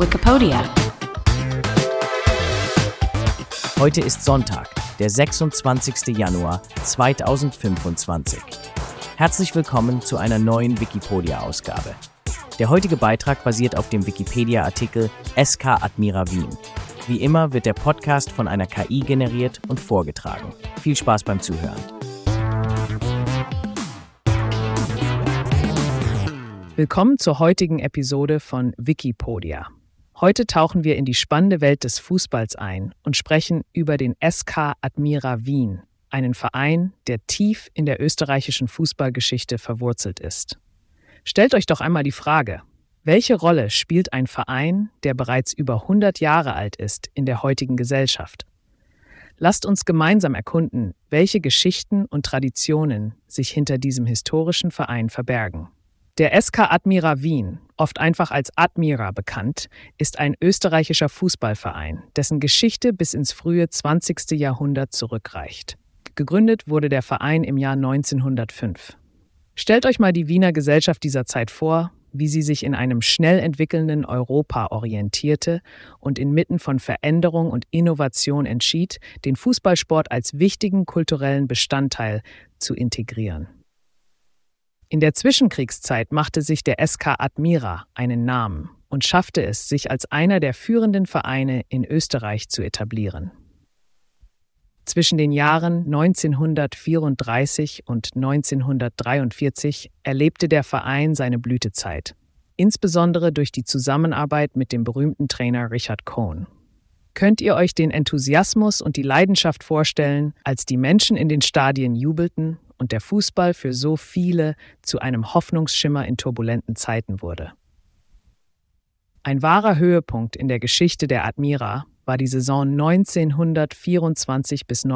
Wikipedia. Heute ist Sonntag, der 26. Januar 2025. Herzlich willkommen zu einer neuen Wikipedia-Ausgabe. Der heutige Beitrag basiert auf dem Wikipedia-Artikel SK Admira Wien. Wie immer wird der Podcast von einer KI generiert und vorgetragen. Viel Spaß beim Zuhören. Willkommen zur heutigen Episode von Wikipedia. Heute tauchen wir in die spannende Welt des Fußballs ein und sprechen über den SK Admira Wien, einen Verein, der tief in der österreichischen Fußballgeschichte verwurzelt ist. Stellt euch doch einmal die Frage, welche Rolle spielt ein Verein, der bereits über 100 Jahre alt ist, in der heutigen Gesellschaft? Lasst uns gemeinsam erkunden, welche Geschichten und Traditionen sich hinter diesem historischen Verein verbergen. Der SK Admira Wien, oft einfach als Admira bekannt, ist ein österreichischer Fußballverein, dessen Geschichte bis ins frühe 20. Jahrhundert zurückreicht. Gegründet wurde der Verein im Jahr 1905. Stellt euch mal die Wiener Gesellschaft dieser Zeit vor, wie sie sich in einem schnell entwickelnden Europa orientierte und inmitten von Veränderung und Innovation entschied, den Fußballsport als wichtigen kulturellen Bestandteil zu integrieren. In der Zwischenkriegszeit machte sich der SK Admira einen Namen und schaffte es, sich als einer der führenden Vereine in Österreich zu etablieren. Zwischen den Jahren 1934 und 1943 erlebte der Verein seine Blütezeit, insbesondere durch die Zusammenarbeit mit dem berühmten Trainer Richard Cohn. Könnt ihr euch den Enthusiasmus und die Leidenschaft vorstellen, als die Menschen in den Stadien jubelten und der Fußball für so viele zu einem Hoffnungsschimmer in turbulenten Zeiten wurde? Ein wahrer Höhepunkt in der Geschichte der Admira war die Saison 1924 bis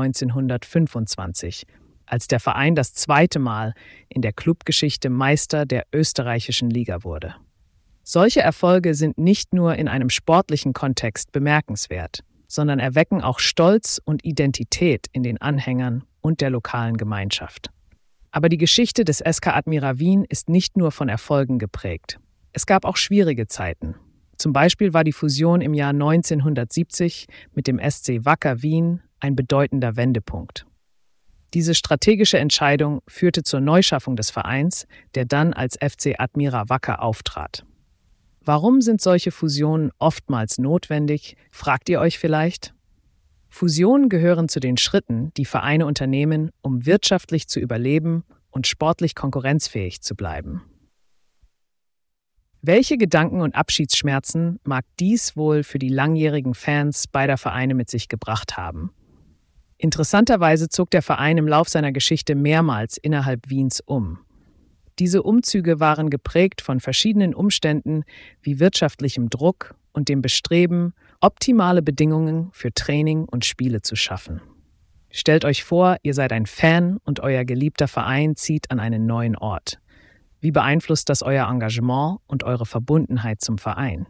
1925, als der Verein das zweite Mal in der Clubgeschichte Meister der österreichischen Liga wurde. Solche Erfolge sind nicht nur in einem sportlichen Kontext bemerkenswert, sondern erwecken auch Stolz und Identität in den Anhängern und der lokalen Gemeinschaft. Aber die Geschichte des SK Admira Wien ist nicht nur von Erfolgen geprägt. Es gab auch schwierige Zeiten. Zum Beispiel war die Fusion im Jahr 1970 mit dem SC Wacker Wien ein bedeutender Wendepunkt. Diese strategische Entscheidung führte zur Neuschaffung des Vereins, der dann als FC Admira Wacker auftrat. Warum sind solche Fusionen oftmals notwendig, fragt ihr euch vielleicht? Fusionen gehören zu den Schritten, die Vereine unternehmen, um wirtschaftlich zu überleben und sportlich konkurrenzfähig zu bleiben. Welche Gedanken und Abschiedsschmerzen mag dies wohl für die langjährigen Fans beider Vereine mit sich gebracht haben? Interessanterweise zog der Verein im Lauf seiner Geschichte mehrmals innerhalb Wiens um. Diese Umzüge waren geprägt von verschiedenen Umständen wie wirtschaftlichem Druck und dem Bestreben, optimale Bedingungen für Training und Spiele zu schaffen. Stellt euch vor, ihr seid ein Fan und euer geliebter Verein zieht an einen neuen Ort. Wie beeinflusst das euer Engagement und eure Verbundenheit zum Verein?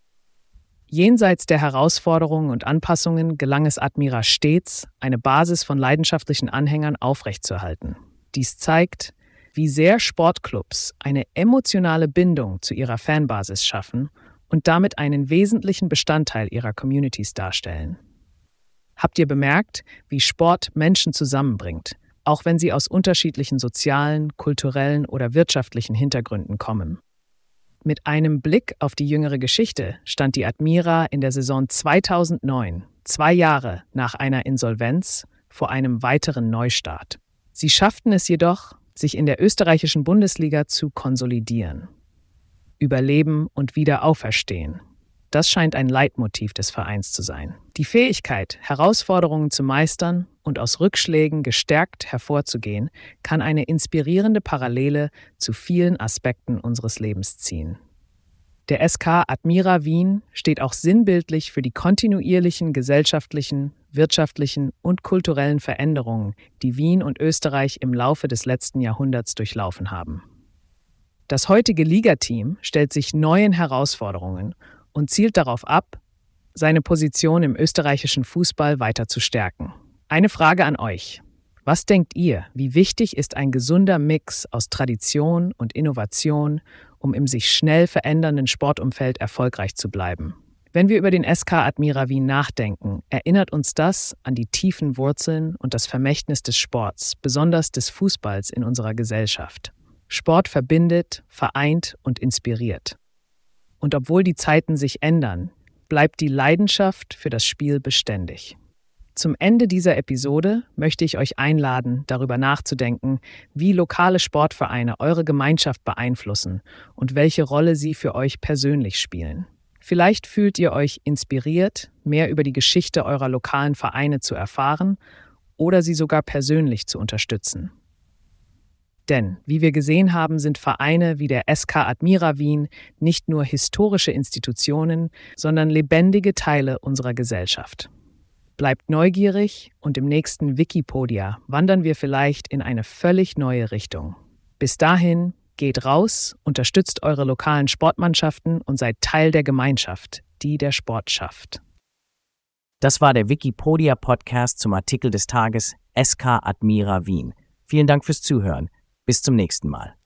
Jenseits der Herausforderungen und Anpassungen gelang es Admira stets, eine Basis von leidenschaftlichen Anhängern aufrechtzuerhalten. Dies zeigt, wie sehr Sportclubs eine emotionale Bindung zu ihrer Fanbasis schaffen und damit einen wesentlichen Bestandteil ihrer Communities darstellen. Habt ihr bemerkt, wie Sport Menschen zusammenbringt, auch wenn sie aus unterschiedlichen sozialen, kulturellen oder wirtschaftlichen Hintergründen kommen? Mit einem Blick auf die jüngere Geschichte stand die Admira in der Saison 2009, 2 Jahre nach einer Insolvenz, vor einem weiteren Neustart. Sie schafften es jedoch, sich in der österreichischen Bundesliga zu konsolidieren. Überleben und wieder auferstehen. Das scheint ein Leitmotiv des Vereins zu sein. Die Fähigkeit, Herausforderungen zu meistern und aus Rückschlägen gestärkt hervorzugehen, kann eine inspirierende Parallele zu vielen Aspekten unseres Lebens ziehen. Der SK Admira Wien steht auch sinnbildlich für die kontinuierlichen gesellschaftlichen, wirtschaftlichen und kulturellen Veränderungen, die Wien und Österreich im Laufe des letzten Jahrhunderts durchlaufen haben. Das heutige Ligateam stellt sich neuen Herausforderungen und zielt darauf ab, seine Position im österreichischen Fußball weiter zu stärken. Eine Frage an euch. Was denkt ihr, wie wichtig ist ein gesunder Mix aus Tradition und Innovation, um im sich schnell verändernden Sportumfeld erfolgreich zu bleiben? Wenn wir über den SK Admira Wien nachdenken, erinnert uns das an die tiefen Wurzeln und das Vermächtnis des Sports, besonders des Fußballs in unserer Gesellschaft. Sport verbindet, vereint und inspiriert. Und obwohl die Zeiten sich ändern, bleibt die Leidenschaft für das Spiel beständig. Zum Ende dieser Episode möchte ich euch einladen, darüber nachzudenken, wie lokale Sportvereine eure Gemeinschaft beeinflussen und welche Rolle sie für euch persönlich spielen. Vielleicht fühlt ihr euch inspiriert, mehr über die Geschichte eurer lokalen Vereine zu erfahren oder sie sogar persönlich zu unterstützen. Denn, wie wir gesehen haben, sind Vereine wie der SK Admira Wien nicht nur historische Institutionen, sondern lebendige Teile unserer Gesellschaft. Bleibt neugierig und im nächsten Wikipodia wandern wir vielleicht in eine völlig neue Richtung. Bis dahin, geht raus, unterstützt eure lokalen Sportmannschaften und seid Teil der Gemeinschaft, die der Sport schafft. Das war der Wikipedia-Podcast zum Artikel des Tages SK Admira Wien. Vielen Dank fürs Zuhören. Bis zum nächsten Mal.